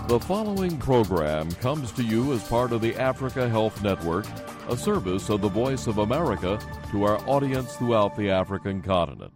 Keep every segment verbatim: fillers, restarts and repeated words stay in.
The following program comes to you as part of the Africa Health Network, a service of the Voice of America to our audience throughout the African continent.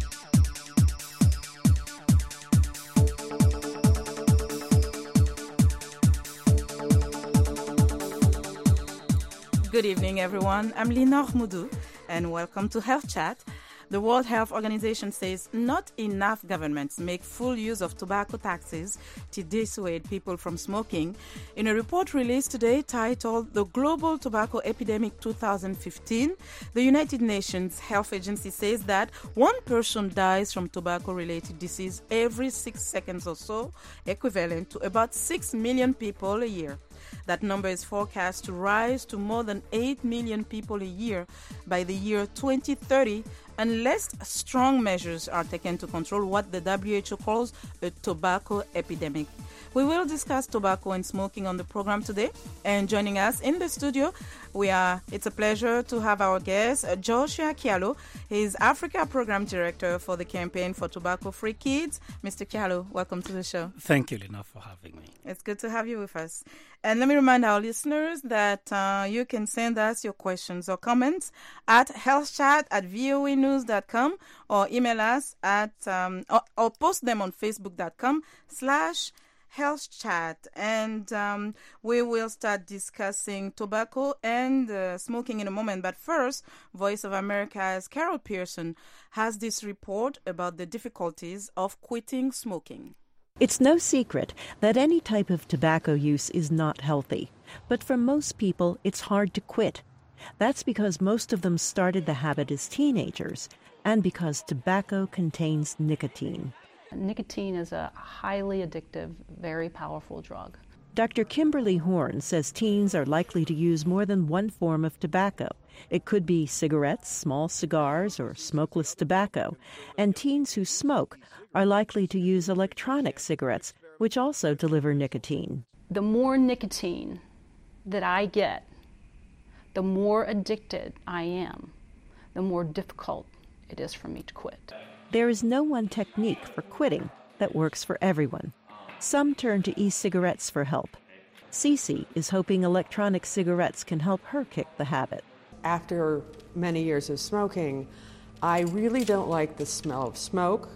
Good evening, everyone. I'm Linor Moudou, and welcome to Health Chat. The World Health Organization says not enough governments make full use of tobacco taxes to dissuade people from smoking. In a report released today titled The Global Tobacco Epidemic twenty fifteen, the United Nations Health Agency says that one person dies from tobacco-related disease every six seconds or so, equivalent to about six million people a year. That number is forecast to rise to more than eight million people a year by the year twenty thirty, unless strong measures are taken to control what the W H O calls a tobacco epidemic. We will discuss tobacco and smoking on the program today. And joining us in the studio, we are. It's a pleasure to have our guest, Joshua Kialo. He's Africa Program Director for the Campaign for Tobacco-Free Kids. Mister Kialo, welcome to the show. Thank you, Lina, for having me. It's good to have you with us. And let me remind our listeners that uh, you can send us your questions or comments at healthchat at voa news dot com or email us at, um, or, or post them on facebook.com slash healthchat. And um, we will start discussing tobacco and uh, smoking in a moment. But first, Voice of America's Carol Pearson has this report about the difficulties of quitting smoking. It's no secret that any type of tobacco use is not healthy, but for most people, it's hard to quit. That's because most of them started the habit as teenagers, and because tobacco contains nicotine. Nicotine is a highly addictive, very powerful drug. Doctor Kimberly Horn says teens are likely to use more than one form of tobacco. It could be cigarettes, small cigars, or smokeless tobacco. And teens who smoke are likely to use electronic cigarettes, which also deliver nicotine. The more nicotine that I get, the more addicted I am, the more difficult it is for me to quit. There is no one technique for quitting that works for everyone. Some turn to e-cigarettes for help. Cece is hoping electronic cigarettes can help her kick the habit. After many years of smoking, I really don't like the smell of smoke.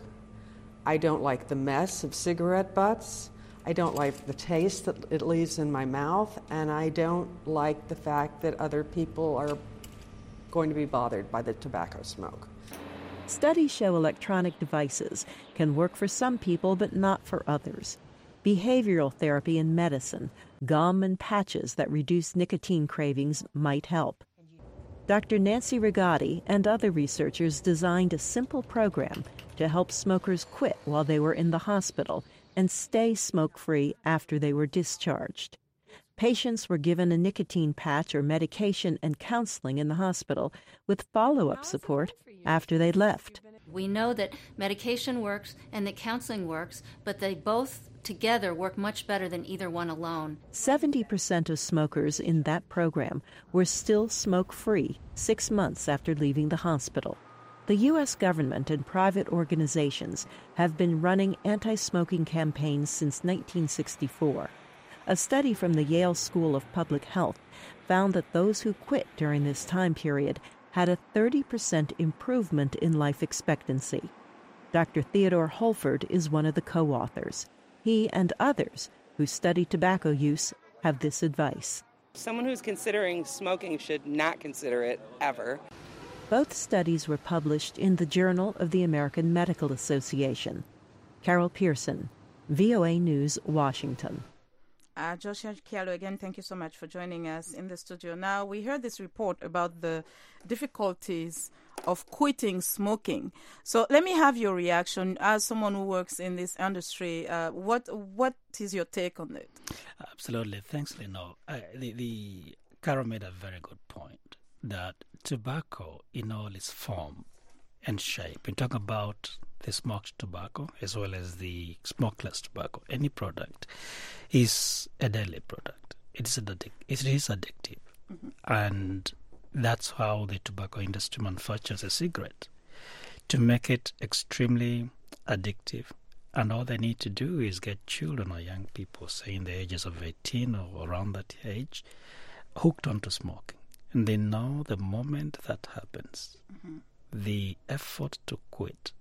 I don't like the mess of cigarette butts. I don't like the taste that it leaves in my mouth. And I don't like the fact that other people are going to be bothered by the tobacco smoke. Studies show electronic devices can work for some people but not for others. Behavioral therapy and medicine, gum and patches that reduce nicotine cravings might help. Doctor Nancy Rigotti and other researchers designed a simple program to help smokers quit while they were in the hospital and stay smoke-free after they were discharged. Patients were given a nicotine patch or medication and counseling in the hospital with follow-up support after they left. We know that medication works and that counseling works, but they both together work much better than either one alone. seventy percent of smokers in that program were still smoke-free six months after leaving the hospital. The U S government and private organizations have been running anti-smoking campaigns since nineteen sixty-four. A study from the Yale School of Public Health found that those who quit during this time period had a thirty percent improvement in life expectancy. Doctor Theodore Holford is one of the co-authors. He and others who study tobacco use have this advice. Someone who's considering smoking should not consider it ever. Both studies were published in the Journal of the American Medical Association. Carol Pearson, V O A News, Washington. Uh, Joshua Kialo, again, thank you so much for joining us in the studio. Now, we heard this report about the difficulties of quitting smoking. So let me have your reaction as someone who works in this industry. Uh, what what is your take on it? Absolutely. Thanks, Lino. Uh, the, the Carol made a very good point that tobacco in all its form and shape, we talk about the smoked tobacco as well as the smokeless tobacco, any product is a deadly product. It is, addic- it is addictive. Mm-hmm. And that's how the tobacco industry manufactures a cigarette, to make it extremely addictive And all they need to do is get children or young people, say in the ages of eighteen or around that age, hooked onto smoking. And they know the moment that happens, mm-hmm. the effort to quit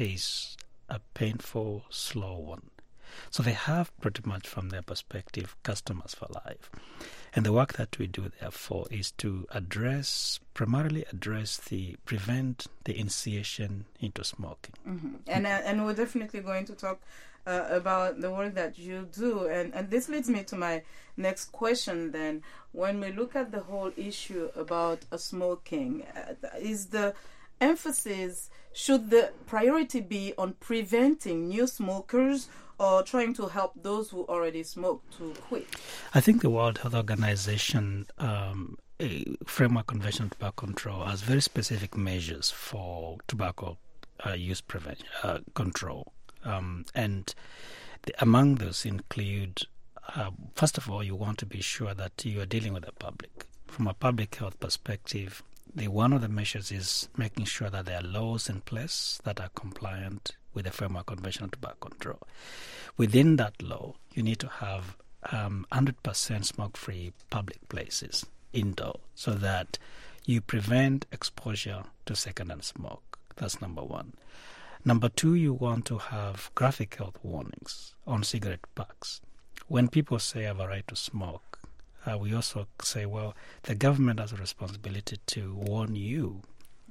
is a painful, slow one. So they have pretty much, from their perspective, customers for life. And the work that we do, therefore, is to address, primarily address the, prevent the initiation into smoking. Mm-hmm. And, uh, and we're definitely going to talk uh, about the work that you do. And, and this leads me to my next question then. When we look at the whole issue about uh, smoking, uh, is the emphasis, should the priority be on preventing new smokers or trying to help those who already smoke to quit? I think the World Health Organization um, Framework Convention on Tobacco Control has very specific measures for tobacco uh, use prevention uh, control, um, and the, among those include, uh, first of all, you want to be sure that you are dealing with the public. From a public health perspective, the one of the measures is making sure that there are laws in place that are compliant with the Framework Convention on Tobacco Control. Within that law, you need to have um, one hundred percent smoke-free public places indoor so that you prevent exposure to second-hand smoke. That's number one. Number two, you want to have graphic health warnings on cigarette packs. When people say I have a right to smoke, uh, we also say, well, the government has a responsibility to warn you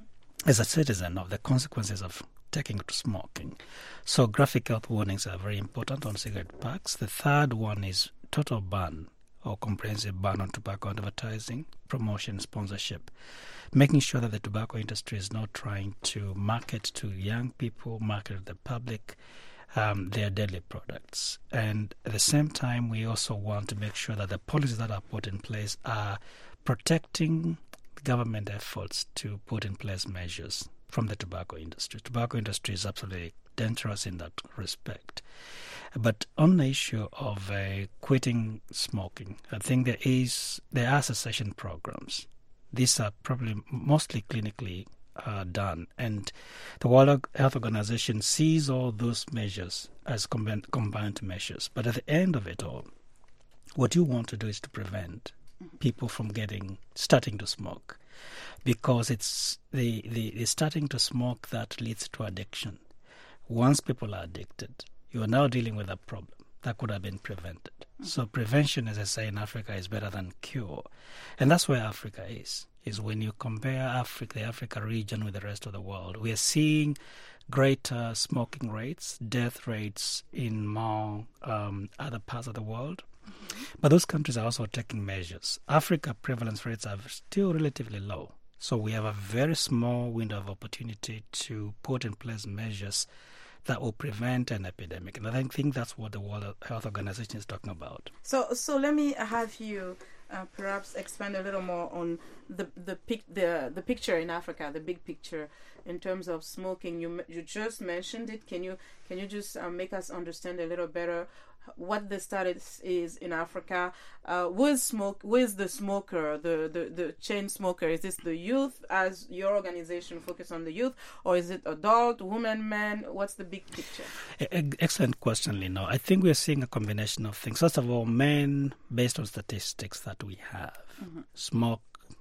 as a citizen of the consequences of taking to smoking. So graphic health warnings are very important on cigarette packs. The third one is total ban or comprehensive ban on tobacco advertising, promotion, sponsorship, making sure that the tobacco industry is not trying to market to young people, market to the public, um, their deadly products. And at the same time, we also want to make sure that the policies that are put in place are protecting government efforts to put in place measures from the tobacco industry. Tobacco industry is absolutely dangerous in that respect. But on the issue of uh, quitting smoking, I think there is there are cessation programs. These are probably mostly clinically uh, done, and the World Health Organization sees all those measures as combined, combined measures. But at the end of it all, what you want to do is to prevent people from getting starting to smoke, because it's the, the, the starting to smoke that leads to addiction. Once people are addicted, you are now dealing with a problem that could have been prevented. Mm-hmm. So prevention, as I say, in Africa is better than cure. And that's where Africa is, is when you compare Africa, the Africa region with the rest of the world, we are seeing greater smoking rates, death rates in more um, other parts of the world. Mm-hmm. But those countries are also taking measures. Africa prevalence rates are still relatively low. So we have a very small window of opportunity to put in place measures that will prevent an epidemic. And I think that's what the World Health Organization is talking about. So so let me have you uh, perhaps expand a little more on the the, pic, the the picture in Africa, the big picture in terms of smoking. You you just mentioned it. Can you can you just uh, make us understand a little better what the status is in Africa? Uh, who is smoke? Who is the smoker? The, the the chain smoker? Is this the youth? As your organization focus on the youth, or is it adult, women, men? What's the big picture? Excellent question, Lino. I think we are seeing a combination of things. First of all, men, based on statistics that we have, mm-hmm. smoke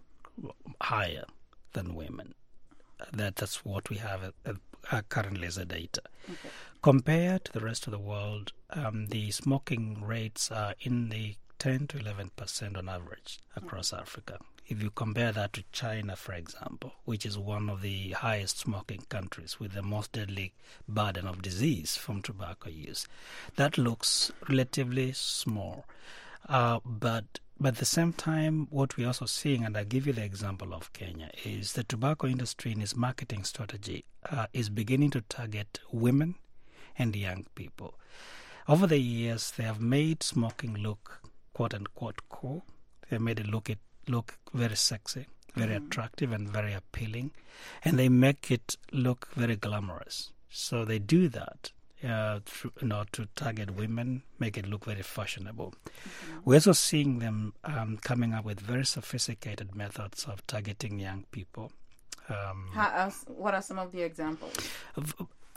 higher than women. That that's what we have uh, uh, currently as a data. Okay. Compared to the rest of the world, um, the smoking rates are in the ten to eleven percent on average across mm-hmm. Africa. If you compare that to China, for example, which is one of the highest smoking countries with the most deadly burden of disease from tobacco use, that looks relatively small. Uh, but But at the same time, what we're also seeing, and I'll give you the example of Kenya, is the tobacco industry in its marketing strategy uh, is beginning to target women and young people. Over the years, they have made smoking look quote-unquote cool. They made it look it look very sexy, very mm. attractive and very appealing, and they make it look very glamorous. So they do that. Uh, through, you know, to target women, make it look very fashionable. Mm-hmm. We're also seeing them um, coming up with very sophisticated methods of targeting young people. Um, How, uh, what are some of the examples?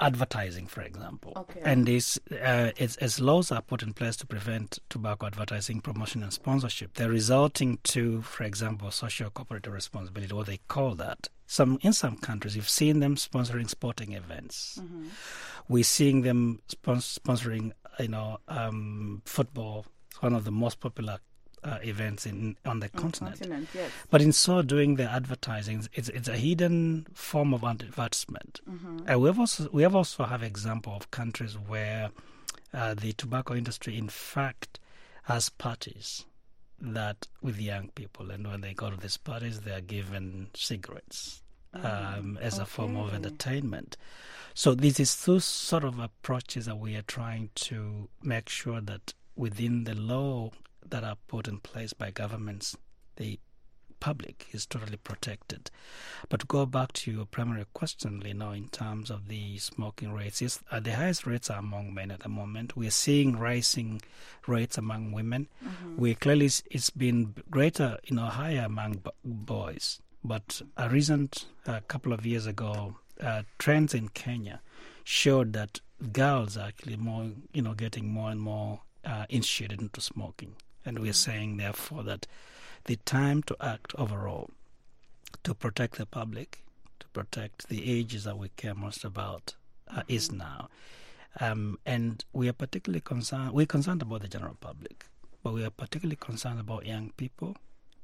advertising, for example. Okay. And this, uh, it's, as laws are put in place to prevent tobacco advertising, promotion, and sponsorship, they're resulting to, for example, social cooperative responsibility, what they call that. Some in some countries, you've seen them sponsoring sporting events. Mm-hmm. We're seeing them spons- sponsoring, you know, um, football, one of the most popular Uh, events in on the on continent. continent yes. But in so doing, the advertising, it's it's a hidden form of advertisement. Mm-hmm. Uh, we have also we have also have example of countries where uh, the tobacco industry, in fact, has parties that with young people, and when they go to these parties, they are given cigarettes um, as okay. a form of entertainment. So this is those sort of approaches that we are trying to make sure that within the law that are put in place by governments, the public is totally protected. But to go back to your primary question, you know, in terms of the smoking rates, yes, uh, the highest rates are among men at the moment. We're seeing rising rates among women. Mm-hmm. We clearly, it's been greater, you know, higher among b- boys. But a recent, a uh, couple of years ago, uh, trends in Kenya showed that girls are actually more, you know, getting more and more uh, initiated into smoking. And we're saying, therefore, that the time to act overall, to protect the public, to protect the ages that we care most about, uh, mm-hmm. is now. Um, and we are particularly concerned, we're concerned about the general public, but we are particularly concerned about young people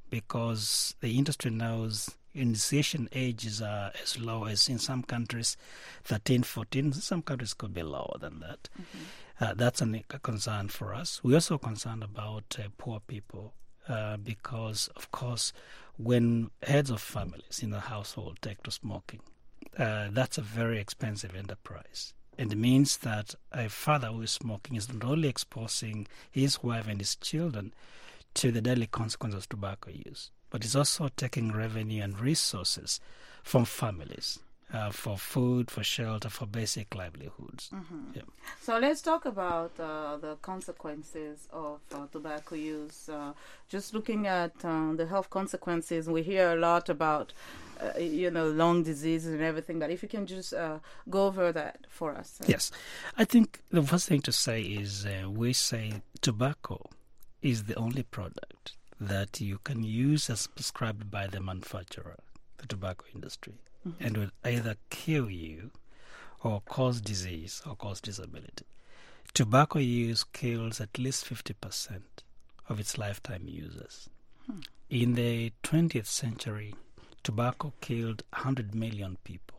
because the industry knows initiation ages are as low as in some countries, thirteen, fourteen. Some countries could be lower than that. Mm-hmm. Uh, that's an, a concern for us. We're also concerned about uh, poor people uh, because, of course, when heads of families in a household take to smoking, uh, that's a very expensive enterprise. And it means that a father who is smoking is not only exposing his wife and his children to the deadly consequences of tobacco use, but it's also taking revenue and resources from families. Uh, for food, for shelter, for basic livelihoods. Mm-hmm. Yeah. So let's talk about uh, the consequences of uh, tobacco use. Uh, just looking at uh, the health consequences, we hear a lot about, uh, you know, lung diseases and everything. But if you can just uh, go over that for us. Uh. Yes. I think the first thing to say is uh, we say tobacco is the only product that you can use as prescribed by the manufacturer, the tobacco industry. Mm-hmm. And will either kill you or cause disease or cause disability. Tobacco use kills at least fifty percent of its lifetime users. Hmm. In the twentieth century, tobacco killed one hundred million people.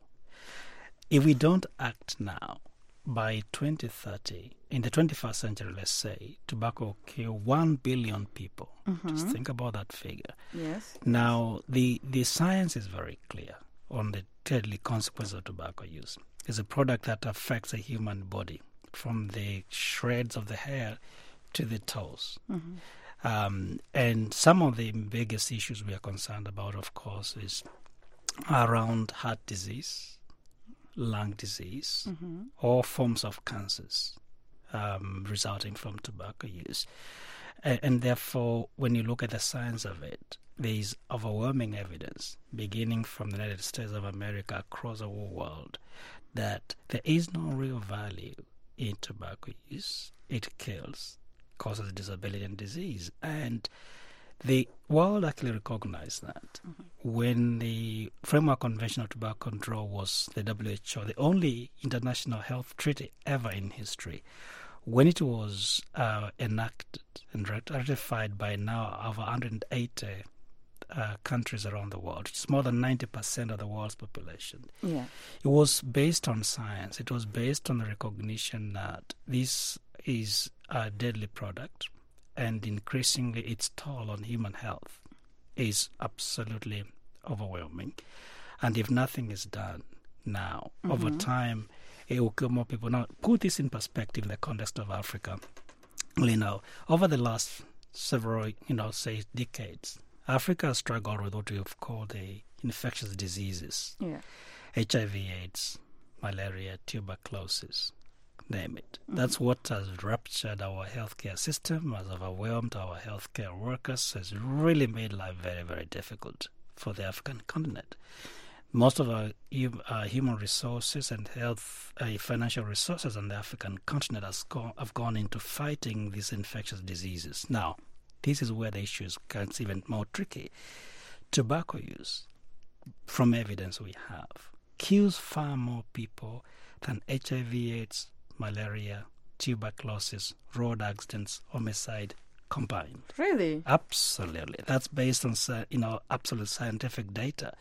If we don't act now, by twenty thirty, in the twenty-first century, let's say, tobacco will kill one billion people. Mm-hmm. Just think about that figure. Yes. Now, the, the science is very clear on the deadly consequences of tobacco use. It's a product that affects the human body from the shreds of the hair to the toes. Mm-hmm. Um, and some of the biggest issues we are concerned about, of course, is around heart disease, lung disease, mm-hmm. or forms of cancers um, resulting from tobacco use. And, and therefore, when you look at the science of it, there is overwhelming evidence, beginning from the United States of America across the whole world, that there is no real value in tobacco use. It kills, causes disability and disease. And the world actually recognized that. Mm-hmm. When the Framework Convention on Tobacco Control was the W H O, the only international health treaty ever in history, when it was uh, enacted and ratified by now over one hundred eighty uh, countries around the world, which is more than ninety percent of the world's population. Yeah. It was based on science. It was based on the recognition that this is a deadly product, and increasingly its toll on human health is absolutely overwhelming. And if nothing is done now, mm-hmm. over time, it will kill more people. Now, put this in perspective in the context of Africa. You know, over the last several, you know, say, decades, Africa has struggled with what we have called the infectious diseases. Yeah. H I V AIDS, malaria, tuberculosis, name it. Mm-hmm. That's what has ruptured our healthcare system, has overwhelmed our healthcare workers, has really made life very, very difficult for the African continent. Most of our uh, human resources and health, uh, financial resources on the African continent has gone, have gone into fighting these infectious diseases. Now, this is where the issues gets even more tricky. Tobacco use, from evidence we have, kills far more people than H I V AIDS, malaria, tuberculosis, road accidents, homicide combined. Really? Absolutely. That's based on you know absolute scientific data.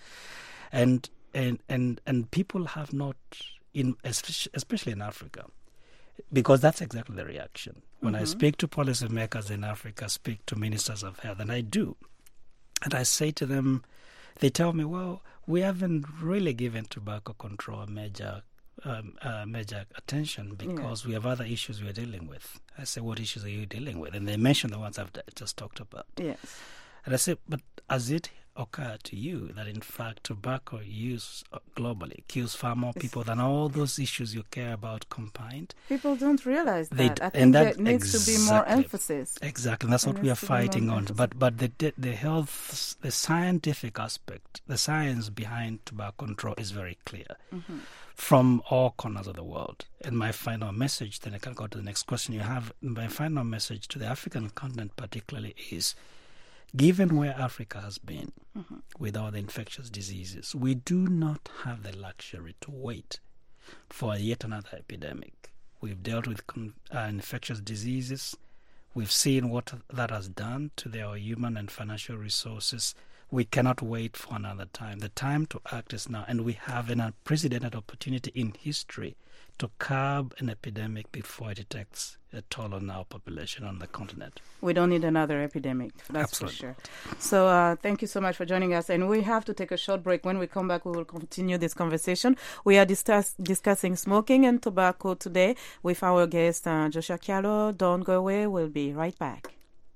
And and and and people have not, in especially in Africa, because that's exactly the reaction. When mm-hmm. I speak to policymakers in Africa, speak to ministers of health, and I do, and I say to them, they tell me, well, we haven't really given tobacco control major um, uh, major attention because yeah. we have other issues we're dealing with. I say, what issues are you dealing with? And they mention the ones I've just talked about. Yes. And I say, but has it occur to you that in fact tobacco use globally kills far more people than all those issues you care about combined? People don't realize that. They, I think and that there needs exactly, to be more emphasis. Exactly, and that's there what we are fighting on. Emphasis. But but the the health, the scientific aspect, the science behind tobacco control is very clear mm-hmm. from all corners of the world. And my final message, then I can go to the next question you have. My final message to the African continent particularly is, given where Africa has been mm-hmm. with all the infectious diseases, we do not have the luxury to wait for yet another epidemic. We've dealt with uh, infectious diseases. We've seen what that has done to their human and financial resources. We cannot wait for another time. The time to act is now, and we have an unprecedented opportunity in history to curb an epidemic before it takes a toll on our population on the continent. We don't need another epidemic, that's Absolutely. for sure. So uh, thank you so much for joining us. And we have to take a short break. When we come back, we will continue this conversation. We are discuss- discussing smoking and tobacco today with our guest, uh, Joshua Kialo. Don't go away. We'll be right back.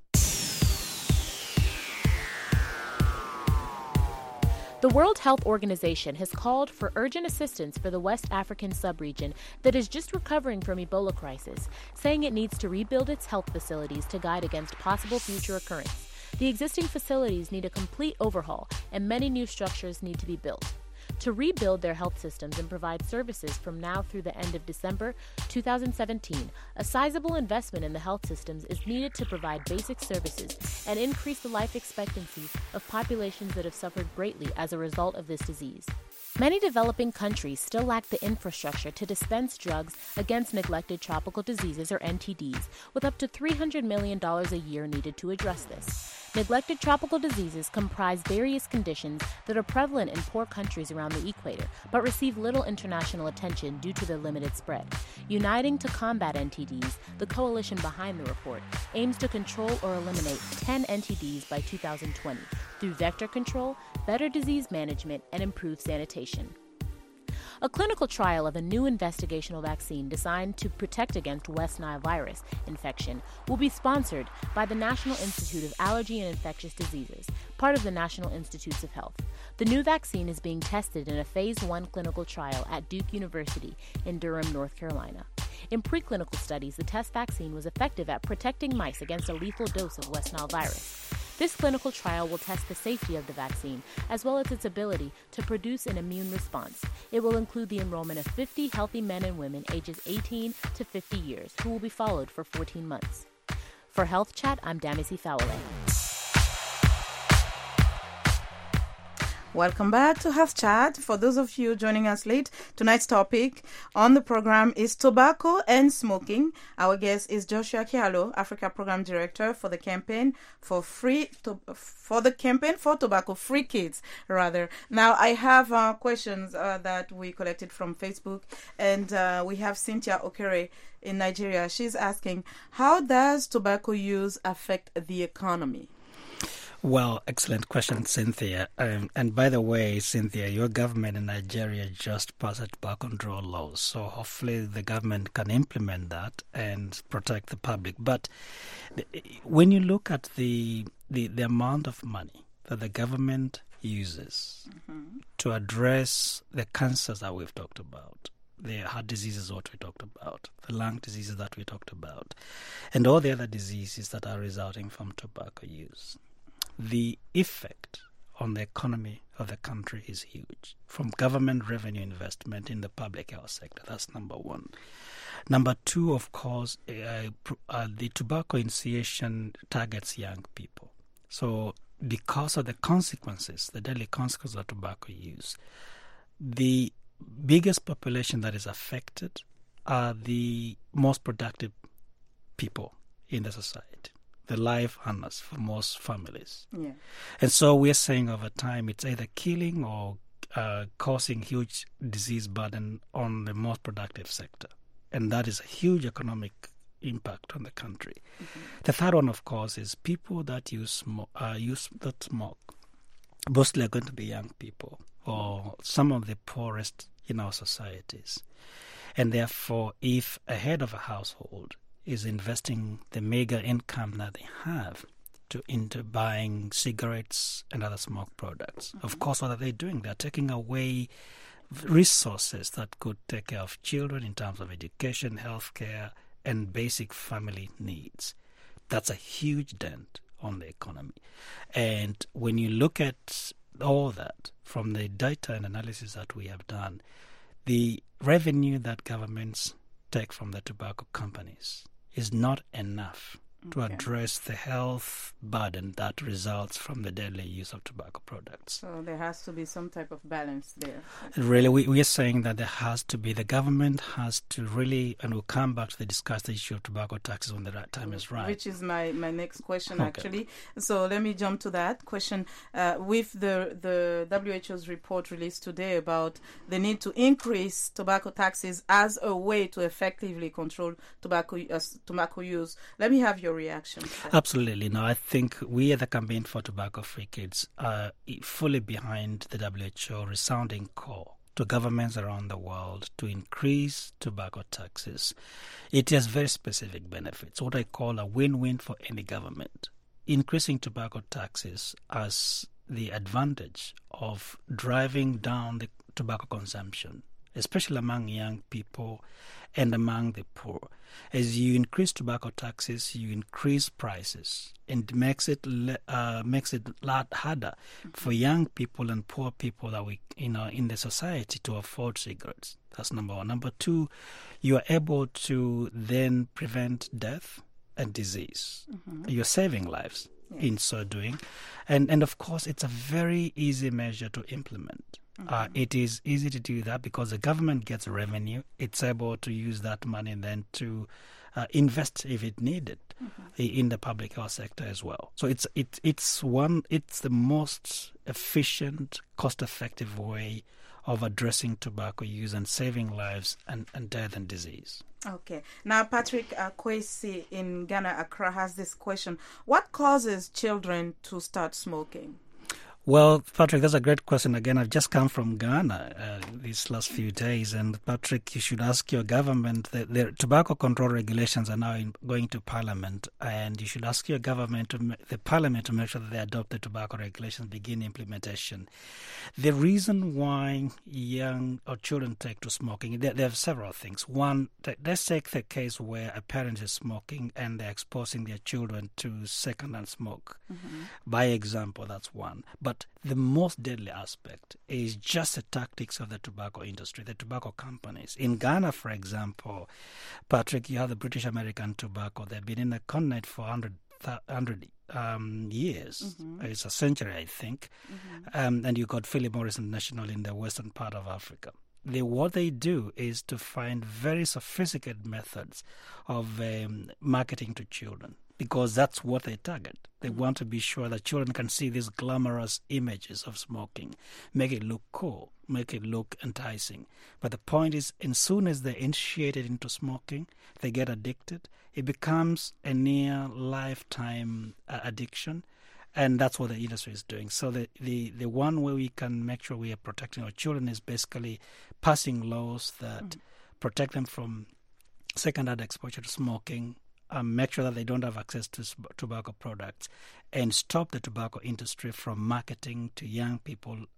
The World Health Organization has called for urgent assistance for the West African subregion that is just recovering from Ebola crisis, saying it needs to rebuild its health facilities to guide against possible future occurrence. The existing facilities need a complete overhaul, and many new structures need to be built. To rebuild their health systems and provide services from now through the end of December two thousand seventeen, a sizable investment in the health systems is needed to provide basic services and increase the life expectancy of populations that have suffered greatly as a result of this disease. Many developing countries still lack the infrastructure to dispense drugs against neglected tropical diseases, or N T Ds, with up to three hundred million dollars a year needed to address this. Neglected tropical diseases comprise various conditions that are prevalent in poor countries around the equator, but receive little international attention due to their limited spread. Uniting to combat N T Ds, the coalition behind the report aims to control or eliminate ten N T Ds by two thousand twenty through vector control, better disease management, and improved sanitation. A clinical trial of a new investigational vaccine designed to protect against West Nile virus infection will be sponsored by the National Institute of Allergy and Infectious Diseases, part of the National Institutes of Health. The new vaccine is being tested in a phase one clinical trial at Duke University in Durham, North Carolina. In preclinical studies, the test vaccine was effective at protecting mice against a lethal dose of West Nile virus. This clinical trial will test the safety of the vaccine, as well as its ability to produce an immune response. It will include the enrollment of fifty healthy men and women ages eighteen to fifty years, who will be followed for fourteen months. For Health Chat, I'm Damisi Fowler. Welcome back to Health Chat. For those of you joining us late, tonight's topic on the program is tobacco and smoking. Our guest is Joshua Kialo, Africa Program Director for the campaign for free to, for the campaign for tobacco-free kids. Rather, now I have uh, questions uh, that we collected from Facebook, and uh, we have Cynthia Okere in Nigeria. She's asking, how does tobacco use affect the economy? Well, excellent question, Cynthia. Um, and by the way, Cynthia, your government in Nigeria just passed a tobacco control law, so hopefully the government can implement that and protect the public. But when you look at the the, the amount of money that the government uses mm-hmm. to address the cancers that we've talked about, the heart diseases what we talked about, the lung diseases that we talked about, and all the other diseases that are resulting from tobacco use, the effect on the economy of the country is huge. From government revenue investment in the public health sector, that's number one. Number two, of course, uh, uh, the tobacco initiation targets young people. So because of the consequences, the deadly consequences of tobacco use, the biggest population that is affected are the most productive people in the society, the life earners for most families. Yeah. And so we're saying over time it's either killing or uh, causing huge disease burden on the most productive sector. And that is a huge economic impact on the country. Mm-hmm. The third one, of course, is people that use, smoke, uh, use that smoke. Mostly are going to be young people or some of the poorest in our societies. And therefore, if a head of a household is investing the meager income that they have to into buying cigarettes and other smoke products, mm-hmm. of course, what are they doing? They're taking away resources that could take care of children in terms of education, healthcare, and basic family needs. That's a huge dent on the economy. And when you look at all that from the data and analysis that we have done, the revenue that governments take from the tobacco companies is not enough to Okay. address the health burden that results from the deadly use of tobacco products. So there has to be some type of balance there. Really, we, we are saying that there has to be, the government has to really, and we'll come back to the discuss the issue of tobacco taxes when the right time is right. Which is my, my next question, Okay. actually. So let me jump to that question. Uh, with the, the W H O's report released today about the need to increase tobacco taxes as a way to effectively control tobacco, uh, tobacco use, let me have your reaction. Sir. Absolutely. No, I think we at the Campaign for Tobacco-Free Kids are fully behind the W H O resounding call to governments around the world to increase tobacco taxes. It has very specific benefits, what I call a win-win for any government. Increasing tobacco taxes has the advantage of driving down the tobacco consumption, especially among young people and among the poor. As you increase tobacco taxes, you increase prices, and it makes it uh, makes it a lot harder for young people and poor people that we, you know, in the society to afford cigarettes. That's number one. Number two, you are able to then prevent death and disease. Mm-hmm. You're saving lives yeah. in so doing, and and of course, it's a very easy measure to implement. Mm-hmm. Uh, it is easy to do that because the government gets revenue. It's able to use that money then to uh, invest if it needed mm-hmm. in the public health sector as well. So it's it, it's one it's the most efficient, cost-effective way of addressing tobacco use and saving lives and, and death and disease. Okay. Now, Patrick uh, Kwesi in Ghana, Accra, has this question. What causes children to start smoking? Well, Patrick, that's a great question. Again, I've just come from Ghana uh, these last few days, and Patrick, you should ask your government. The, the tobacco control regulations are now in, going to Parliament, and you should ask your government, to, the Parliament, to make sure that they adopt the tobacco regulations, begin implementation. The reason why young or children take to smoking, there, there are several things. One, let's take the case where a parent is smoking and they're exposing their children to second-hand smoke. Mm-hmm. By example, that's one. But the most deadly aspect is just the tactics of the tobacco industry, the tobacco companies. In Ghana, for example, Patrick, you have the British American tobacco. They've been in the continent for one hundred um, years. Mm-hmm. It's a century, I think. Mm-hmm. Um, and you got Philip Morris International in the western part of Africa. They, what they do is to find very sophisticated methods of um, marketing to children, because that's what they target. They mm-hmm. want to be sure that children can see these glamorous images of smoking, make it look cool, make it look enticing. But the point is, as soon as they're initiated into smoking, they get addicted. It becomes a near lifetime uh, addiction. And that's what the industry is doing. So the, the, the one way we can make sure we are protecting our children is basically passing laws that mm-hmm. protect them from second-hand exposure to smoking, um, make sure that they don't have access to tobacco products, and stop the tobacco industry from marketing to young people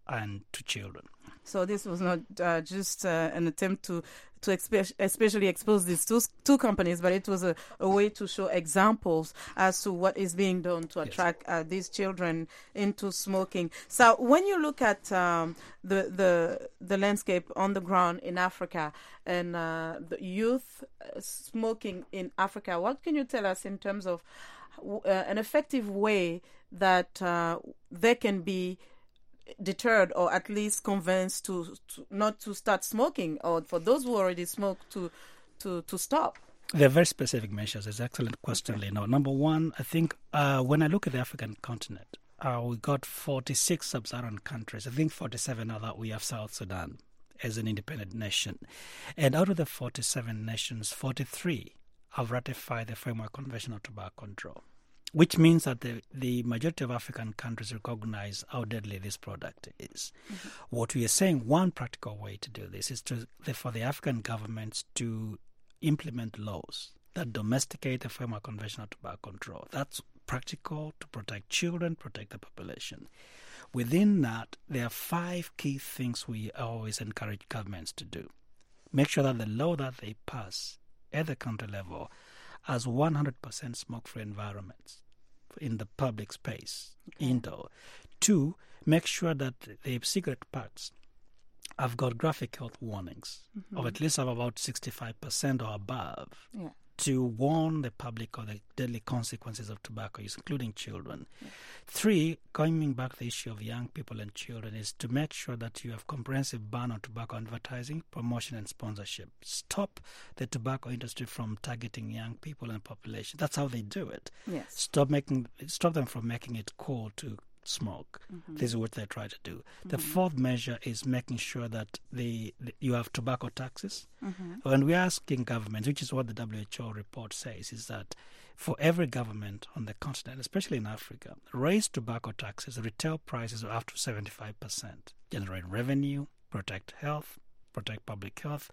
and to children. So this was not uh, just uh, an attempt to to expe- especially expose these two two companies, but it was a, a way to show examples as to what is being done to attract yes. uh, these children into smoking. So when you look at um, the the the landscape on the ground in Africa and uh, the youth uh, smoking in Africa, what can you tell us in terms of uh, an effective way that uh, they can be deterred or at least convinced to, to not to start smoking, or for those who already smoke to to to stop? There are very specific measures. It's an excellent question, okay. Lino. Number one, I think uh, when I look at the African continent, uh, we got forty-six sub-Saharan countries. I think forty-seven now that we have South Sudan as an independent nation. And out of the forty-seven nations, forty-three have ratified the Framework Convention on Tobacco Control, which means that the, the majority of African countries recognize how deadly this product is. Mm-hmm. What we are saying, one practical way to do this is to for the African governments to implement laws that domesticate the Framework Convention on Tobacco Control. That's practical to protect children, protect the population. Within that, there are five key things we always encourage governments to do. Make sure that the law that they pass at the country level as one hundred percent smoke-free environments in the public space, okay. indoor. Two, make sure that the cigarette packs have got graphic health warnings mm-hmm. of at least of about sixty-five percent or above yeah. to warn the public of the deadly consequences of tobacco use, including children. Yeah. Three, coming back to the issue of young people and children, is to make sure that you have comprehensive ban on tobacco advertising, promotion, and sponsorship. Stop the tobacco industry from targeting young people and population. That's how they do it. Yes. Stop making, stop them from making it cool to smoke. Mm-hmm. This is what they try to do. Mm-hmm. The fourth measure is making sure that the, the you have tobacco taxes. Mm-hmm. When we're asking governments, which is what the W H O report says, is that for every government on the continent, especially in Africa, raise tobacco taxes, retail prices of up to seventy-five percent, generate revenue, protect health, protect public health,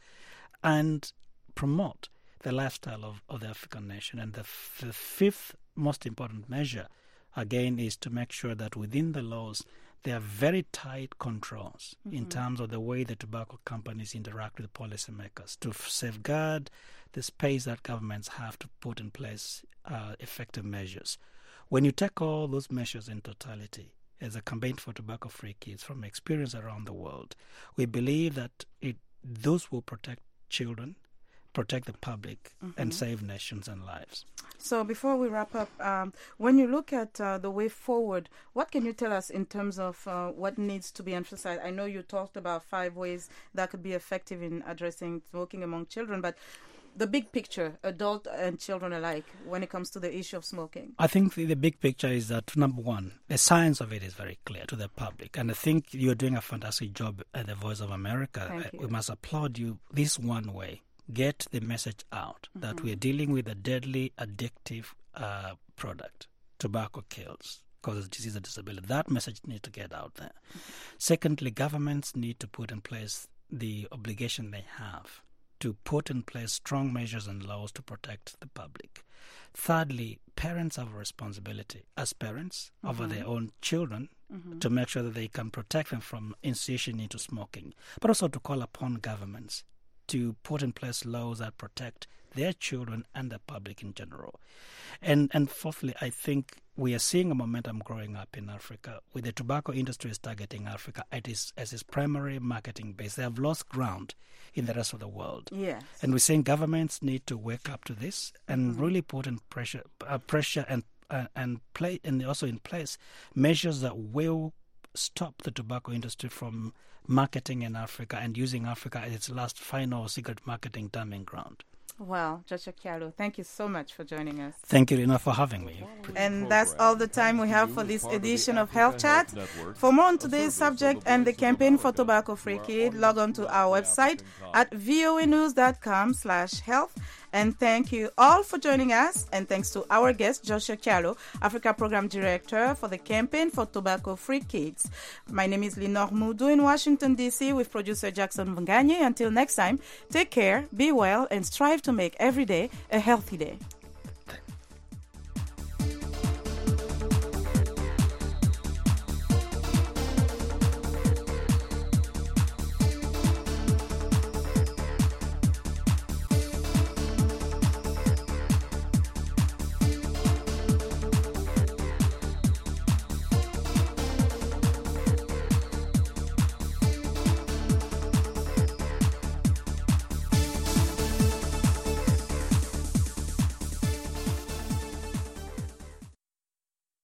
and promote the lifestyle of, of the African nation. And the, f- the fifth most important measure, again, is to make sure that within the laws there are very tight controls mm-hmm. in terms of the way the tobacco companies interact with policymakers to f- safeguard the space that governments have to put in place uh, effective measures. When you take all those measures in totality, as a campaign for tobacco-free kids from experience around the world, we believe that it those will protect children, protect the public, mm-hmm. and save nations and lives. So before we wrap up, um, when you look at uh, the way forward, what can you tell us in terms of uh, what needs to be emphasized? I know you talked about five ways that could be effective in addressing smoking among children, but the big picture, adult and children alike, when it comes to the issue of smoking? I think the, the big picture is that, number one, the science of it is very clear to the public. And I think you're doing a fantastic job at the Voice of America. Thank uh, you. We must applaud you this one way. Get the message out mm-hmm. that we're dealing with a deadly, addictive uh, product. Tobacco kills, causes disease and disability. That message needs to get out there. Mm-hmm. Secondly, governments need to put in place the obligation they have to put in place strong measures and laws to protect the public. Thirdly, parents have a responsibility as parents mm-hmm. over their own children mm-hmm. to make sure that they can protect them from initiation into smoking, but also to call upon governments to put in place laws that protect their children and the public in general. And and fourthly, I think we are seeing a momentum growing up in Africa with the tobacco industry is targeting Africa as its, as its primary marketing base. They have lost ground in the rest of the world. Yes. And we're saying governments need to wake up to this and mm-hmm. really put in pressure, uh, pressure and uh, and play and also in place measures that will stop the tobacco industry from marketing in Africa and using Africa as its last final cigarette marketing dumping ground. Wow, Joshua Kyalo, thank you so much for joining us. Thank you, Lina, for having me. And that's all the time we have for this edition of Health Chat. For more on today's subject and the campaign for tobacco-free kid, log on to our website at voanews.com slash health. And thank you all for joining us. And thanks to our guest, Joshua Kyalo, Africa Program Director for the Campaign for Tobacco-Free Kids. My name is Lenore Moudou in Washington, D C with producer Jackson Vanganye. Until next time, take care, be well, and strive to make every day a healthy day.